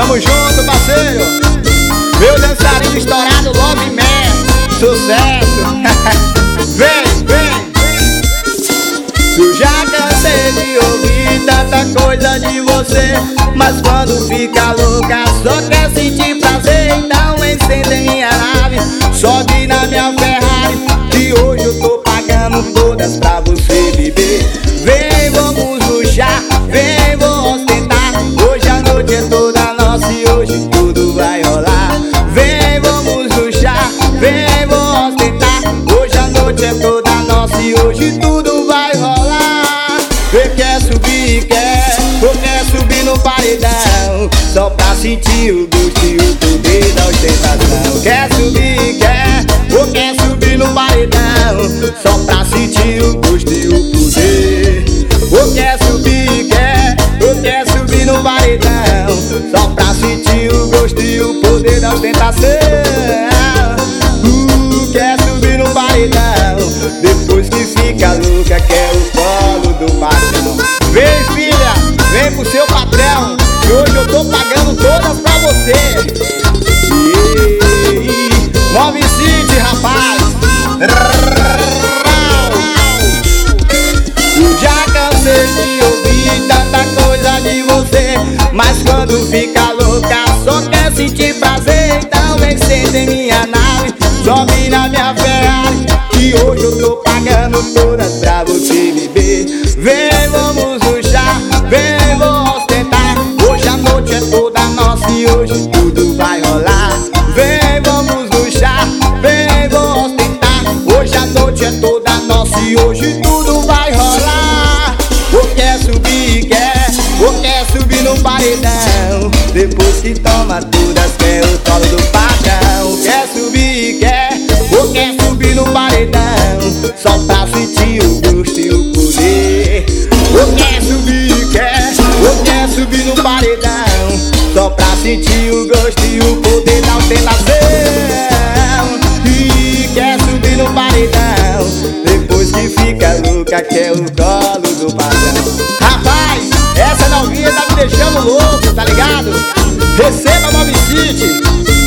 Tamo junto, parceiro. Meu dançarino estourado, Love Man. Sucesso. Vem, vem. Eu já cansei de ouvir tanta coisa de você, mas quando fica louca só quer sentir prazer. Então encende minha nave, sobe na minha Ferrari, que hoje eu tô pagando todas pra você beber. Vem, vamos luxar, vem, vou ostentar. Hoje a noite é toda nossa e hoje tudo vai rolar. Vem, vamos luxar, vem, vou ostentar. Hoje a noite é toda nossa e hoje tudo vai rolar. Você quer subir, quer, ou quer subir no paredão, só pra sentir o gosto e o poder da ostentação. Quer subir, quer, ou quer subir no paredão, só pra sentir o gosto e o poder. Ou quer subir, quer, ou quer subir no paredão, só pra sentir o gosto e o poder da ostentação. Quer subir no paredão, depois que fica louca quer o colo do patrão. Vem, filha, vem pro seu patrão, que hoje eu tô pagando todas pra você. Move City, rapaz. Eu já cansei de ouvir tanta coisa de você, mas quando fica louca só quer sentir prazer. Então encende em minha nave, sobe na minha Ferrari, que hoje eu tô pagando todas pra você beber. Vem, vamos luxar, vem, vou ostentar. Hoje a noite é toda nossa e hoje tudo vai rolar. Vem, vamos luxar, vem, vou ostentar. Hoje a noite é toda nossa e hoje tudo vai rolar. Ou quer subir, quer, ou quer subir no paredão, depois que toma todas quer o colo do patrão. Quer subir, quer, ou quer subir no paredão, só pra sentir o gosto e o poder. Ou quer subir, quer, ou quer subir no paredão, só pra sentir o gosto e o poder da ostentação. E quer subir no paredão, depois que fica louca quer o colo do patrão. Rapaz, essa novinha tá me deixando louco, tá ligado? Receba Move City.